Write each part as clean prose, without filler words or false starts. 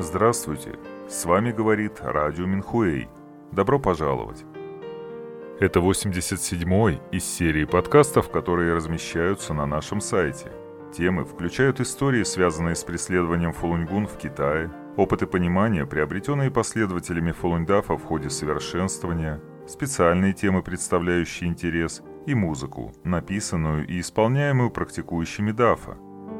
Здравствуйте, с вами говорит радио Минхуэй. Добро пожаловать. Это 87-й из серии подкастов, которые размещаются на нашем сайте. Темы включают истории, связанные с преследованием фалунь-гун в Китае, опыты понимания, приобретенные последователями фалунь-дафа в ходе совершенствования, специальные темы, представляющие интерес, и музыку, написанную и исполняемую практикующими дафа.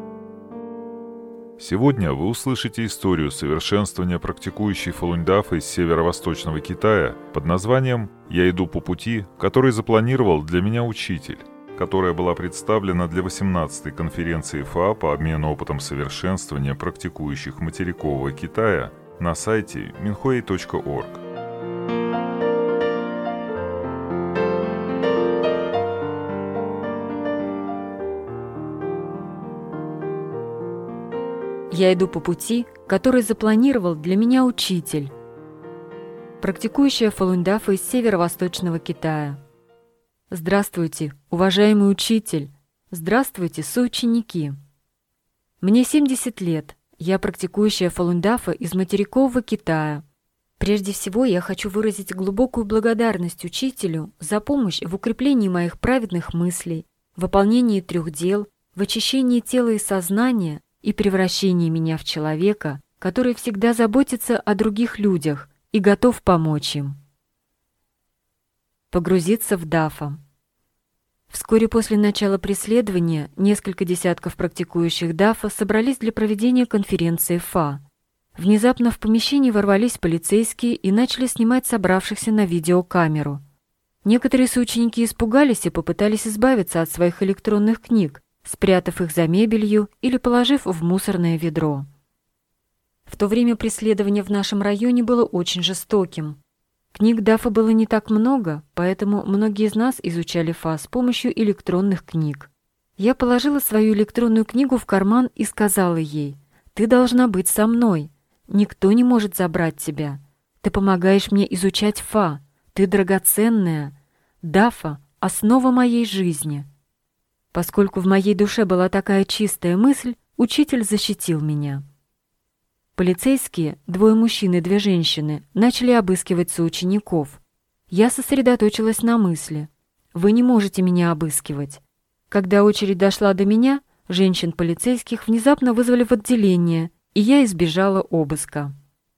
Сегодня вы услышите историю совершенствования практикующей фалунь-дафа из северо-восточного Китая под названием «Я иду по пути, который запланировал для меня учитель», которая была представлена для 18-й конференции ФА по обмену опытом совершенствования практикующих материкового Китая на сайте minhui.org. Я иду по пути, который запланировал для меня учитель. Практикующая фалунь-дафа из северо-восточного Китая. Здравствуйте, уважаемый учитель! Здравствуйте, соученики! Мне 70 лет. Я практикующая фалунь-дафа из материкового Китая. Прежде всего, я хочу выразить глубокую благодарность учителю за помощь в укреплении моих праведных мыслей, выполнении 3 дел, в очищении тела и сознания и превращении меня в человека, который всегда заботится о других людях и готов помочь им. Погрузиться в дафа. Вскоре после начала преследования несколько десятков практикующих дафа собрались для проведения конференции ФА. Внезапно в помещении ворвались полицейские и начали снимать собравшихся на видеокамеру. Некоторые соученики испугались и попытались избавиться от своих электронных книг, спрятав их за мебелью или положив в мусорное ведро. В то время преследование в нашем районе было очень жестоким. Книг дафа было не так много, поэтому многие из нас изучали ФА с помощью электронных книг. Я положила свою электронную книгу в карман и сказала ей: «Ты должна быть со мной. Никто не может забрать тебя. Ты помогаешь мне изучать ФА. Ты драгоценная. Дафа — основа моей жизни». Поскольку в моей душе была такая чистая мысль, учитель защитил меня. Полицейские, 2 мужчин и 2 женщины, начали обыскивать соучеников. Я сосредоточилась на мысли: «Вы не можете меня обыскивать». Когда очередь дошла до меня, женщин-полицейских внезапно вызвали в отделение, и я избежала обыска.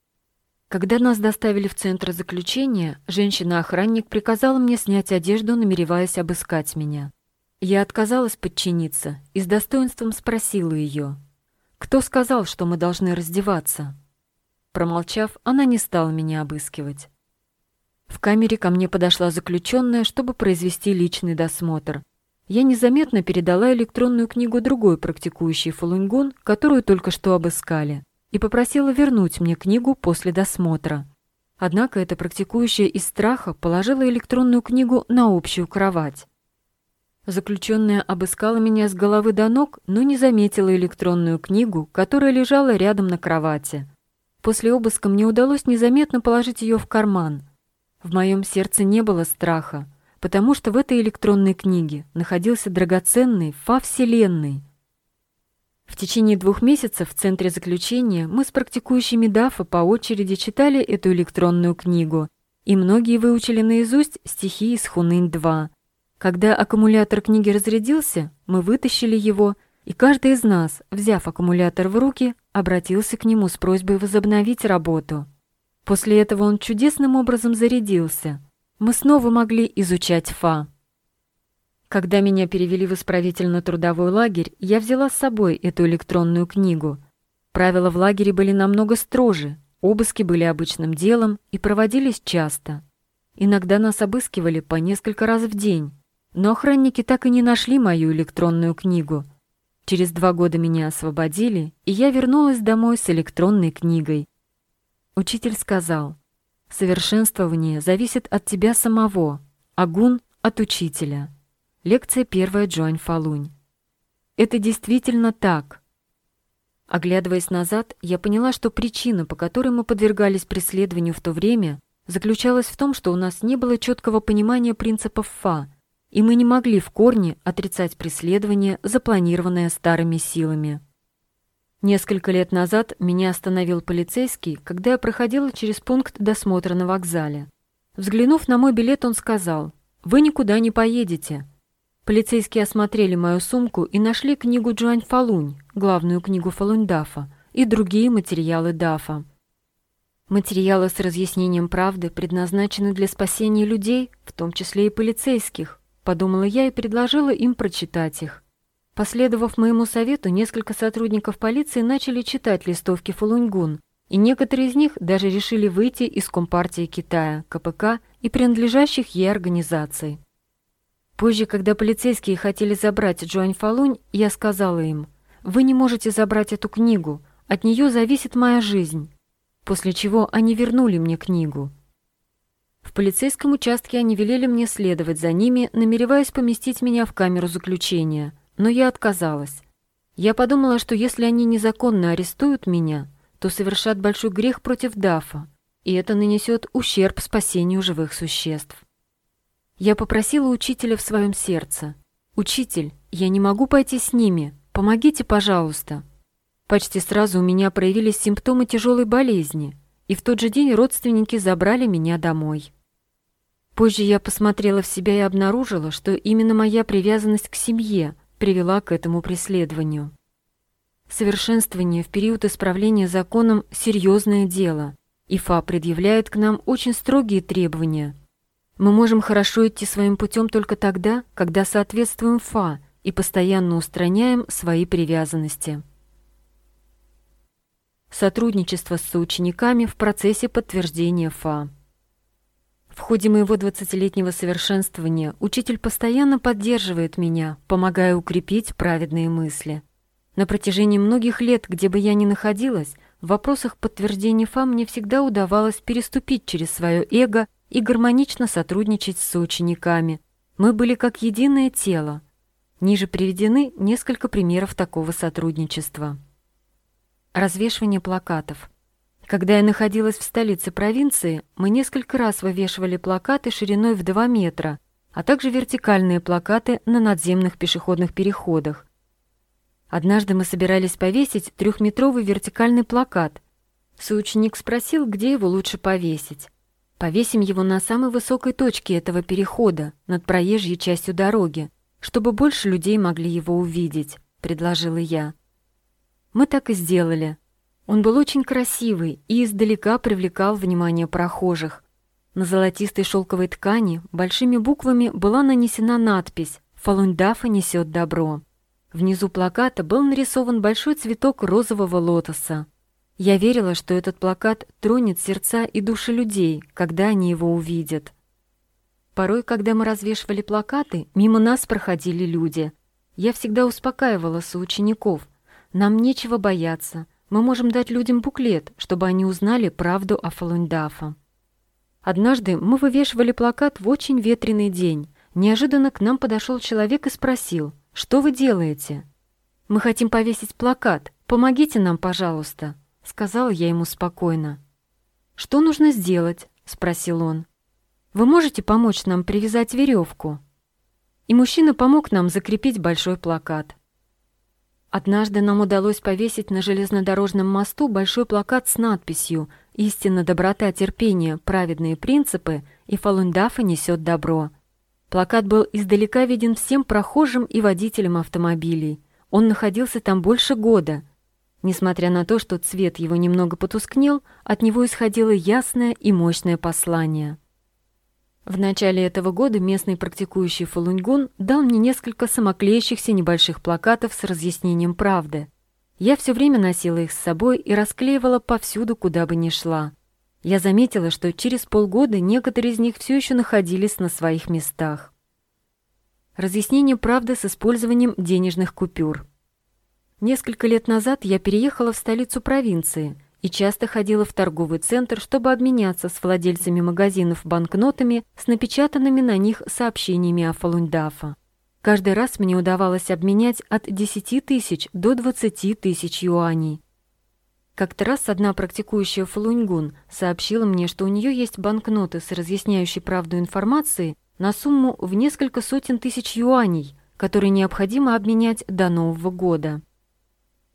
Когда нас доставили в центр заключения, женщина-охранник приказала мне снять одежду, намереваясь обыскать меня. Я отказалась подчиниться и с достоинством спросила ее: «Кто сказал, что мы должны раздеваться?» Промолчав, она не стала меня обыскивать. В камере ко мне подошла заключенная, чтобы произвести личный досмотр. Я незаметно передала электронную книгу другой практикующей фалунь-гун, которую только что обыскали, и попросила вернуть мне книгу после досмотра. Однако эта практикующая из страха положила электронную книгу на общую кровать. Заключенная обыскала меня с головы до ног, но не заметила электронную книгу, которая лежала рядом на кровати. После обыска мне удалось незаметно положить ее в карман. В моем сердце не было страха, потому что в этой электронной книге находился драгоценный ФА Вселенной. В течение 2 месяцев в центре заключения мы с практикующими дафа по очереди читали эту электронную книгу, и многие выучили наизусть стихи из Хунынь-2. Когда аккумулятор книги разрядился, мы вытащили его, и каждый из нас, взяв аккумулятор в руки, обратился к нему с просьбой возобновить работу. После этого он чудесным образом зарядился. Мы снова могли изучать ФА. Когда меня перевели в исправительно-трудовой лагерь, я взяла с собой эту электронную книгу. Правила в лагере были намного строже, обыски были обычным делом и проводились часто. Иногда нас обыскивали по несколько раз в день. Но охранники так и не нашли мою электронную книгу. Через 2 года меня освободили, и я вернулась домой с электронной книгой. Учитель сказал: «Совершенствование зависит от тебя самого, а гун — от учителя». Лекция 1 Джуань Фалунь. Это действительно так. Оглядываясь назад, я поняла, что причина, по которой мы подвергались преследованию в то время, заключалась в том, что у нас не было четкого понимания принципов ФА, и мы не могли в корне отрицать преследование, запланированное старыми силами. Несколько лет назад меня остановил полицейский, когда я проходила через пункт досмотра на вокзале. Взглянув на мой билет, он сказал: «Вы никуда не поедете». Полицейские осмотрели мою сумку и нашли книгу Джуань Фалунь, главную книгу Фалунь Дафа, и другие материалы Дафа. Материалы с разъяснением правды предназначены для спасения людей, в том числе и полицейских, подумала я и предложила им прочитать их. Последовав моему совету, несколько сотрудников полиции начали читать листовки Фалунь-Гун, и некоторые из них даже решили выйти из Компартии Китая, КПК и принадлежащих ей организаций. Позже, когда полицейские хотели забрать Джуань Фалунь, я сказала им: «Вы не можете забрать эту книгу, от нее зависит моя жизнь», после чего они вернули мне книгу. В полицейском участке они велели мне следовать за ними, намереваясь поместить меня в камеру заключения, но я отказалась. Я подумала, что если они незаконно арестуют меня, то совершат большой грех против Дафа, и это нанесет ущерб спасению живых существ. Я попросила учителя в своем сердце: «Учитель, я не могу пойти с ними, помогите, пожалуйста». Почти сразу у меня проявились симптомы тяжелой болезни, и в тот же день родственники забрали меня домой. Позже я посмотрела в себя и обнаружила, что именно моя привязанность к семье привела к этому преследованию. Совершенствование в период исправления законом – серьезное дело, и ФА предъявляет к нам очень строгие требования. Мы можем хорошо идти своим путем только тогда, когда соответствуем ФА и постоянно устраняем свои привязанности. Сотрудничество с соучениками в процессе подтверждения ФА. В ходе моего 20-летнего совершенствования учитель постоянно поддерживает меня, помогая укрепить праведные мысли. На протяжении многих лет, где бы я ни находилась, в вопросах подтверждения ФА мне всегда удавалось переступить через свое эго и гармонично сотрудничать с соучениками. Мы были как единое тело. Ниже приведены несколько примеров такого сотрудничества. Развешивание плакатов. Когда я находилась в столице провинции, мы несколько раз вывешивали плакаты шириной в 2 метра, а также вертикальные плакаты на надземных пешеходных переходах. Однажды мы собирались повесить 3-метровый вертикальный плакат. Соученик спросил, где его лучше повесить. «Повесим его на самой высокой точке этого перехода, над проезжей частью дороги, чтобы больше людей могли его увидеть», — предложила я. Мы так и сделали. Он был очень красивый и издалека привлекал внимание прохожих. На золотистой шелковой ткани большими буквами была нанесена надпись «Фалунь Дафа несет добро». Внизу плаката был нарисован большой цветок розового лотоса. Я верила, что этот плакат тронет сердца и души людей, когда они его увидят. Порой, когда мы развешивали плакаты, мимо нас проходили люди. Я всегда успокаивала соучеников: «Нам нечего бояться. Мы можем дать людям буклет, чтобы они узнали правду о Фалунь Дафа». Однажды мы вывешивали плакат в очень ветреный день. Неожиданно к нам подошел человек и спросил: «Что вы делаете?» «Мы хотим повесить плакат. Помогите нам, пожалуйста», — сказала я ему спокойно. «Что нужно сделать?» — спросил он. «Вы можете помочь нам привязать веревку?» И мужчина помог нам закрепить большой плакат. Однажды нам удалось повесить на железнодорожном мосту большой плакат с надписью «Истина, доброта, терпение, праведные принципы» и «Фалунь Дафа несет добро». Плакат был издалека виден всем прохожим и водителям автомобилей. Он находился там больше года. Несмотря на то, что цвет его немного потускнел, от него исходило ясное и мощное послание. В начале этого года местный практикующий Фалунь-Гун дал мне несколько самоклеящихся небольших плакатов с разъяснением правды. Я все время носила их с собой и расклеивала повсюду, куда бы ни шла. Я заметила, что через полгода некоторые из них все еще находились на своих местах. Разъяснение правды с использованием денежных купюр. Несколько лет назад я переехала в столицу провинции и часто ходила в торговый центр, чтобы обменяться с владельцами магазинов банкнотами с напечатанными на них сообщениями о Фалунь Дафа. Каждый раз мне удавалось обменять от 10 тысяч до 20 тысяч юаней. Как-то раз одна практикующая Фалунь-Гун сообщила мне, что у нее есть банкноты с разъясняющей правду информацией на сумму в несколько сотен тысяч юаней, которые необходимо обменять до Нового года.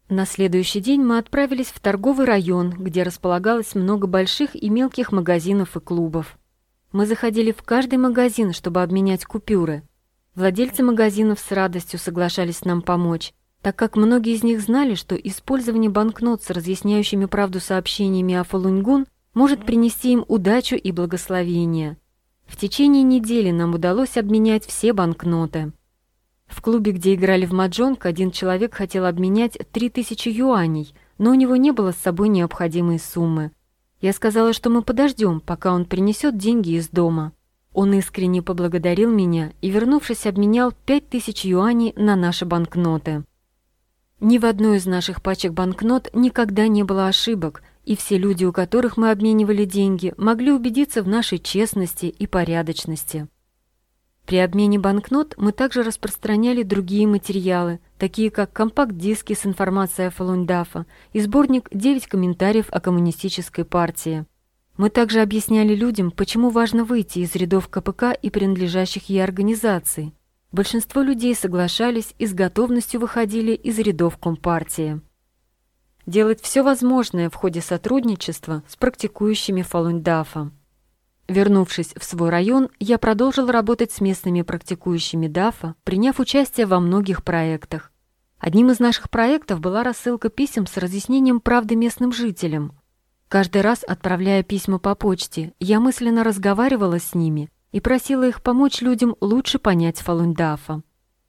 На следующий день мы отправились в торговый район, где располагалось много больших и мелких магазинов и клубов. Мы заходили в каждый магазин, чтобы обменять купюры. Владельцы магазинов с радостью соглашались нам помочь, так как многие из них знали, что использование банкнот с разъясняющими правду сообщениями о Фалунь-Гун может принести им удачу и благословение. В течение недели нам удалось обменять все банкноты. В клубе, где играли в маджонг, один человек хотел обменять 3000 юаней, но у него не было с собой необходимой суммы. Я сказала, что мы подождем, пока он принесет деньги из дома. Он искренне поблагодарил меня и, вернувшись, обменял 5000 юаней на наши банкноты. Ни в одной из наших пачек банкнот никогда не было ошибок, и все люди, у которых мы обменивали деньги, могли убедиться в нашей честности и порядочности. При обмене банкнот мы также распространяли другие материалы, такие как компакт-диски с информацией о Фалунь-Дафа и сборник «9 комментариев о коммунистической партии». Мы также объясняли людям, почему важно выйти из рядов КПК и принадлежащих ей организаций. Большинство людей соглашались и с готовностью выходили из рядов Компартии. Делать все возможное в ходе сотрудничества с практикующими Фалунь-Дафа. Вернувшись в свой район, я продолжил работать с местными практикующими дафа, приняв участие во многих проектах. Одним из наших проектов была рассылка писем с разъяснением правды местным жителям. Каждый раз, отправляя письма по почте, я мысленно разговаривала с ними и просила их помочь людям лучше понять Фалунь-Дафа.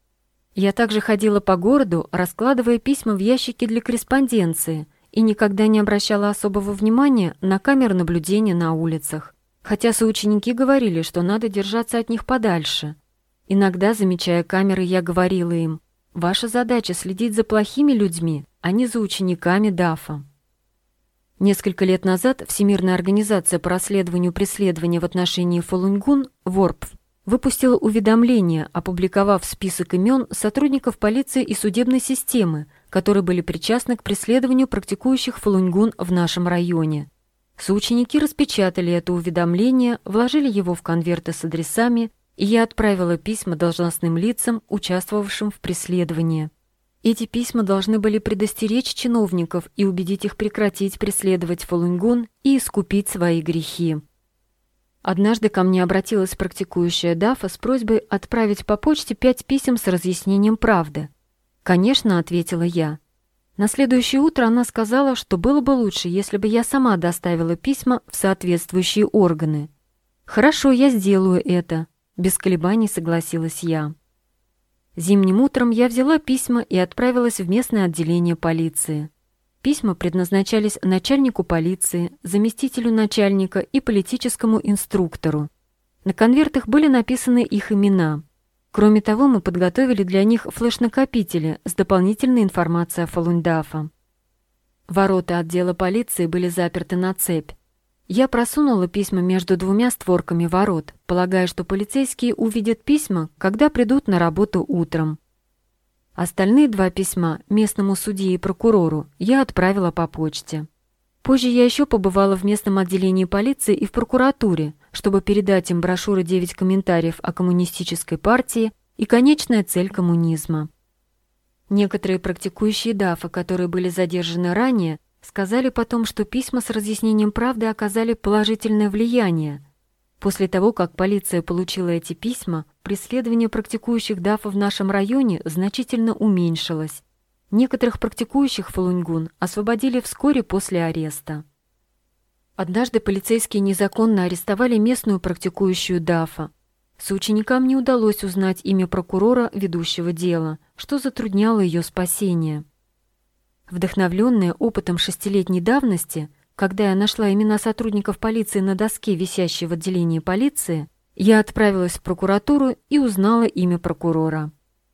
Я также ходила по городу, раскладывая письма в ящики для корреспонденции, и никогда не обращала особого внимания на камеры наблюдения на улицах. Хотя соученики говорили, что надо держаться от них подальше. Иногда, замечая камеры, я говорила им: «Ваша задача следить за плохими людьми, а не за учениками дафа». Несколько лет назад Всемирная организация по расследованию преследования в отношении Фалунь-Гун, ВОРПФ, выпустила уведомление, опубликовав список имен сотрудников полиции и судебной системы, которые были причастны к преследованию практикующих Фалунь-Гун в нашем районе. Соученики распечатали это уведомление, вложили его в конверты с адресами, и я отправила письма должностным лицам, участвовавшим в преследовании. Эти письма должны были предостеречь чиновников и убедить их прекратить преследовать Фалунь-Гун и искупить свои грехи. Однажды ко мне обратилась практикующая дафа с просьбой отправить по почте 5 писем с разъяснением правды. «Конечно», — ответила я. На следующее утро она сказала, что было бы лучше, если бы я сама доставила письма в соответствующие органы. «Хорошо, я сделаю это», — без колебаний согласилась я. Зимним утром я взяла письма и отправилась в местное отделение полиции. Письма предназначались начальнику полиции, заместителю начальника и политическому инструктору. На конвертах были написаны их имена. Кроме того, мы подготовили для них флеш-накопители с дополнительной информацией о Фалунь-Дафа. Ворота отдела полиции были заперты на цепь. Я просунула письма между 2 створками ворот, полагая, что полицейские увидят письма, когда придут на работу утром. Остальные 2 письма местному судье и прокурору я отправила по почте. Позже я еще побывала в местном отделении полиции и в прокуратуре, чтобы передать им брошюры «9 комментариев о коммунистической партии» и «Конечная цель коммунизма». Некоторые практикующие дафа, которые были задержаны ранее, сказали потом, что письма с разъяснением правды оказали положительное влияние. После того, как полиция получила эти письма, преследование практикующих дафа в нашем районе значительно уменьшилось. Некоторых практикующих Фалунь-Гун освободили вскоре после ареста. Однажды полицейские незаконно арестовали местную практикующую дафа. Соученикам не удалось узнать имя прокурора, ведущего дело, что затрудняло ее спасение. Вдохновленная опытом 6-летней давности, когда я нашла имена сотрудников полиции на доске, висящей в отделении полиции, я отправилась в прокуратуру и узнала имя прокурора.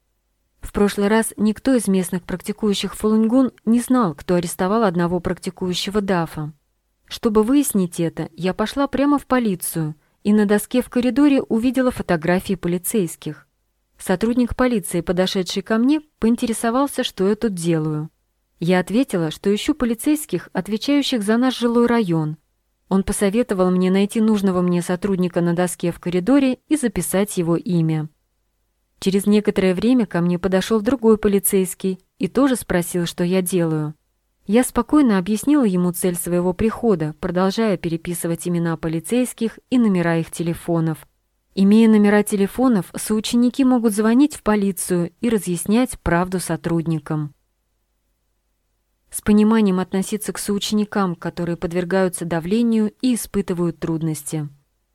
В прошлый раз никто из местных практикующих Фалунь-Гун не знал, кто арестовал одного практикующего дафа. Чтобы выяснить это, я пошла прямо в полицию и на доске в коридоре увидела фотографии полицейских. Сотрудник полиции, подошедший ко мне, поинтересовался, что я тут делаю. Я ответила, что ищу полицейских, отвечающих за наш жилой район. Он посоветовал мне найти нужного мне сотрудника на доске в коридоре и записать его имя. Через некоторое время ко мне подошел другой полицейский и тоже спросил, что я делаю. Я спокойно объяснила ему цель своего прихода, продолжая переписывать имена полицейских и номера их телефонов. Имея номера телефонов, соученики могут звонить в полицию и разъяснять правду сотрудникам. С пониманием относиться к соученикам, которые подвергаются давлению и испытывают трудности.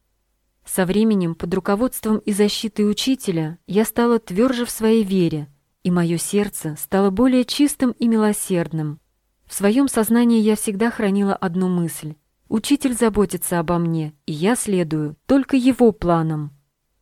Со временем, под руководством и защитой учителя, я стала тверже в своей вере, и мое сердце стало более чистым и милосердным. В своем сознании я всегда хранила одну мысль: учитель заботится обо мне, и я следую только его планам.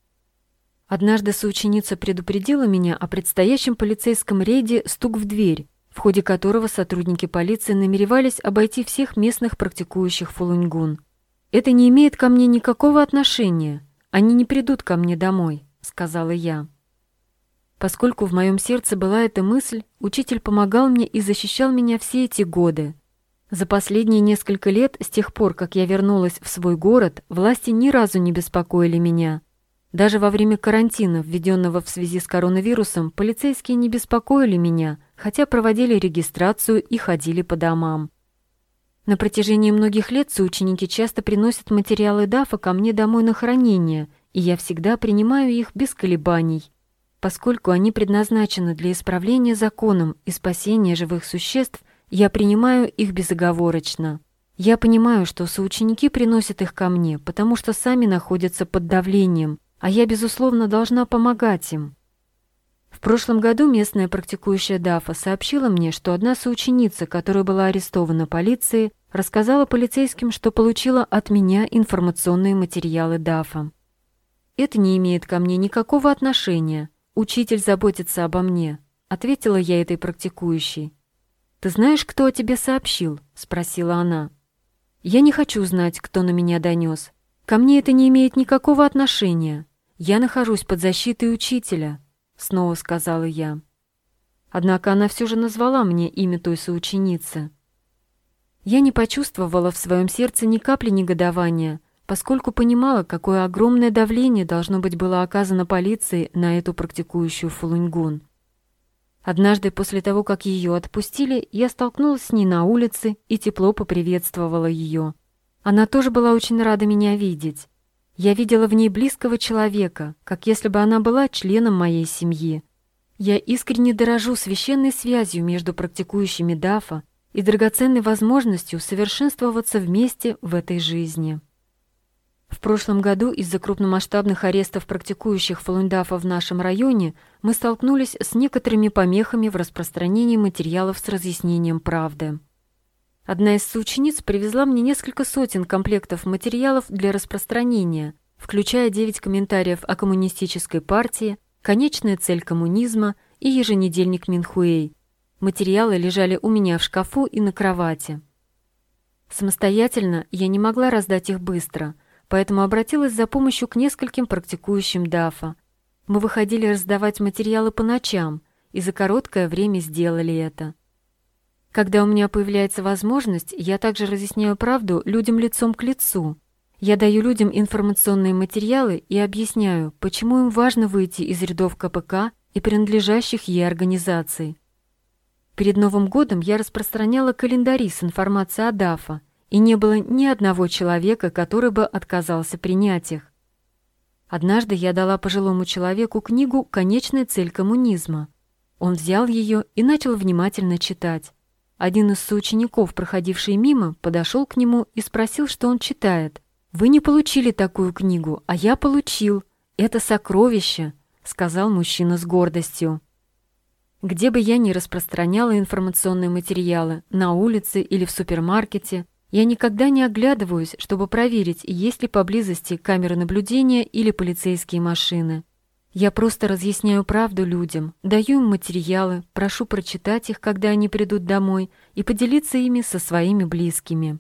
Однажды соученица предупредила меня о предстоящем полицейском рейде «Стук в дверь», в ходе которого сотрудники полиции намеревались обойти всех местных практикующих фулуньгун. «Это не имеет ко мне никакого отношения. Они не придут ко мне домой», — сказала я. Поскольку в моем сердце была эта мысль, учитель помогал мне и защищал меня все эти годы. За последние несколько лет, с тех пор, как я вернулась в свой город, власти ни разу не беспокоили меня. Даже во время карантина, введенного в связи с коронавирусом, полицейские не беспокоили меня, хотя проводили регистрацию и ходили по домам. На протяжении многих лет соученики часто приносят материалы ДАФа ко мне домой на хранение, и я всегда принимаю их без колебаний. Поскольку они предназначены для исправления законом и спасения живых существ, я принимаю их безоговорочно. Я понимаю, что соученики приносят их ко мне, потому что сами находятся под давлением, а я, безусловно, должна помогать им. В прошлом году местная практикующая ДАФа сообщила мне, что одна соученица, которая была арестована полицией, рассказала полицейским, что получила от меня информационные материалы ДАФа. «Это не имеет ко мне никакого отношения. Учитель заботится обо мне», — ответила я этой практикующей. «Ты знаешь, кто о тебе сообщил?» — спросила она. «Я не хочу знать, кто на меня донес. Ко мне это не имеет никакого отношения. Я нахожусь под защитой учителя», — снова сказала я. Однако она все же назвала мне имя той соученицы. Я не почувствовала в своем сердце ни капли негодования, поскольку понимала, какое огромное давление должно быть было оказано полиции на эту практикующую фулуньгун. Однажды после того, как ее отпустили, я столкнулась с ней на улице и тепло поприветствовала ее. Она тоже была очень рада меня видеть. Я видела в ней близкого человека, как если бы она была членом моей семьи. Я искренне дорожу священной связью между практикующими ДАФа и драгоценной возможностью совершенствоваться вместе в этой жизни. В прошлом году из-за крупномасштабных арестов практикующих фулунь-дафа в нашем районе мы столкнулись с некоторыми помехами в распространении материалов с разъяснением правды. Одна из соучениц привезла мне несколько сотен комплектов материалов для распространения, включая 9 комментариев о коммунистической партии, конечная цель коммунизма и еженедельник Минхуэй. Материалы лежали у меня в шкафу и на кровати. Самостоятельно я не могла раздать их быстро, поэтому обратилась за помощью к нескольким практикующим ДАФа. Мы выходили раздавать материалы по ночам и за короткое время сделали это. Когда у меня появляется возможность, я также разъясняю правду людям лицом к лицу. Я даю людям информационные материалы и объясняю, почему им важно выйти из рядов КПК и принадлежащих ей организаций. Перед Новым годом я распространяла календари с информацией о ДАФа, и не было ни одного человека, который бы отказался принять их. Однажды я дала пожилому человеку книгу «Конечная цель коммунизма». Он взял ее и начал внимательно читать. Один из соучеников, проходивший мимо, подошел к нему и спросил, что он читает. «Вы не получили такую книгу, а я получил. Это сокровище», — сказал мужчина с гордостью. Где бы я ни распространяла информационные материалы, на улице или в супермаркете, я никогда не оглядываюсь, чтобы проверить, есть ли поблизости камеры наблюдения или полицейские машины. Я просто разъясняю правду людям, даю им материалы, прошу прочитать их, когда они придут домой, и поделиться ими со своими близкими.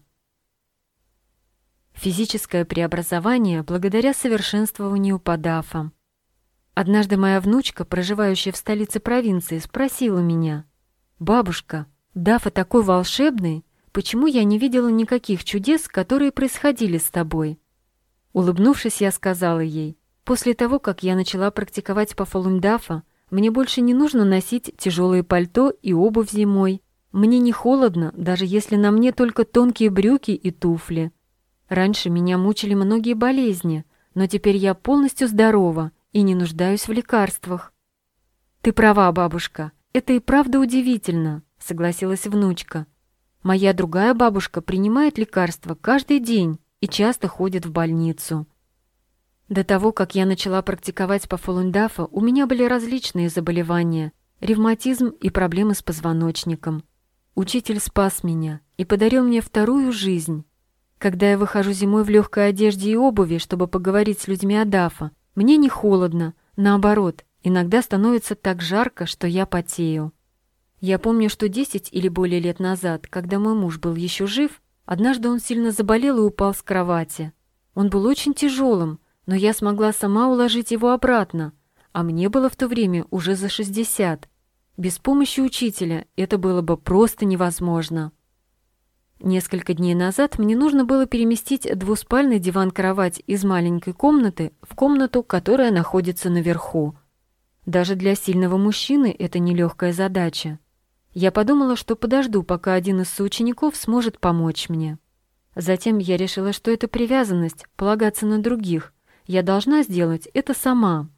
Физическое преобразование благодаря совершенствованию по ДАФа. Однажды моя внучка, проживающая в столице провинции, спросила меня: «Бабушка, ДАФа такой волшебный, почему я не видела никаких чудес, которые происходили с тобой?» Улыбнувшись, я сказала ей: «После того, как я начала практиковать по фулунь-дафа, Мне больше не нужно носить тяжелые пальто и обувь зимой. Мне не холодно, даже если на мне только тонкие брюки и туфли. Раньше меня мучили многие болезни, но теперь я полностью здорова и не нуждаюсь в лекарствах. «Ты права, бабушка, это и правда удивительно», — согласилась внучка. «Моя другая бабушка принимает лекарства каждый день и часто ходит в больницу». До того, как я начала практиковать по Фолунь-Дафа, у меня были различные заболевания, ревматизм и проблемы с позвоночником. Учитель спас меня и подарил мне вторую жизнь. Когда я выхожу зимой в легкой одежде и обуви, чтобы поговорить с людьми о Дафа, мне не холодно, наоборот, иногда становится так жарко, что я потею. Я помню, что 10 или более лет назад, когда мой муж был еще жив, однажды он сильно заболел и упал с кровати. Он был очень тяжелым, но я смогла сама уложить его обратно, а мне было в то время уже за 60. Без помощи учителя это было бы просто невозможно. Несколько дней назад мне нужно было переместить двуспальный диван-кровать из маленькой комнаты в комнату, которая находится наверху. Даже для сильного мужчины это нелегкая задача. Я подумала, что подожду, пока один из соучеников сможет помочь мне. Затем я решила, что это привязанность, полагаться на других. Я должна сделать это сама.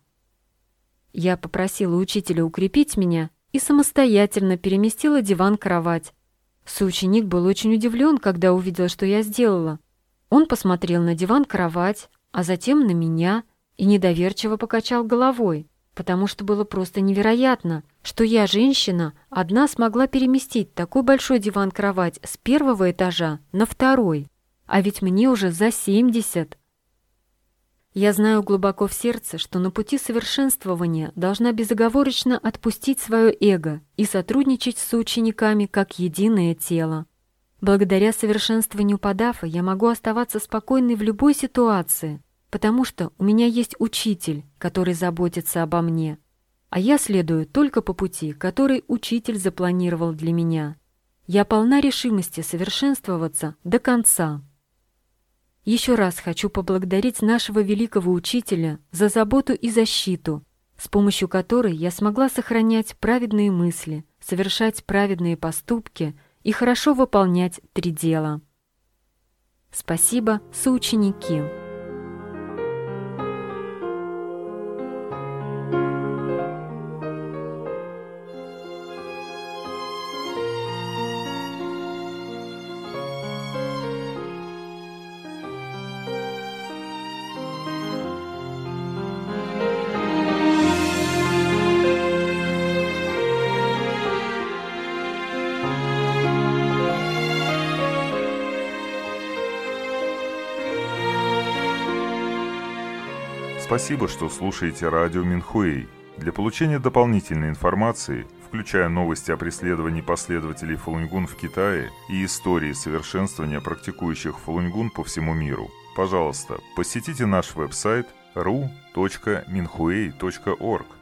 Я попросила учителя укрепить меня и самостоятельно переместила диван-кровать. Соученик был очень удивлен, когда увидел, что я сделала. Он посмотрел на диван-кровать, а затем на меня и недоверчиво покачал головой, потому что было просто невероятно, что я, женщина, одна смогла переместить такой большой диван-кровать с первого этажа на второй, а ведь мне уже за 70. Я знаю глубоко в сердце, что на пути совершенствования должна безоговорочно отпустить свое эго и сотрудничать с соучениками как единое тело. Благодаря совершенствованию по Дафа я могу оставаться спокойной в любой ситуации, потому что у меня есть учитель, который заботится обо мне, а я следую только по пути, который учитель запланировал для меня. Я полна решимости совершенствоваться до конца. Еще раз хочу поблагодарить нашего великого учителя за заботу и защиту, с помощью которой я смогла сохранять праведные мысли, совершать праведные поступки и хорошо выполнять 3 дела. Спасибо, соученики! Спасибо, что слушаете радио Минхуэй. Для получения дополнительной информации, включая новости о преследовании последователей Фалунь-Гун в Китае и истории совершенствования практикующих Фалунь-Гун по всему миру, пожалуйста, посетите наш веб-сайт ru.minhuey.org.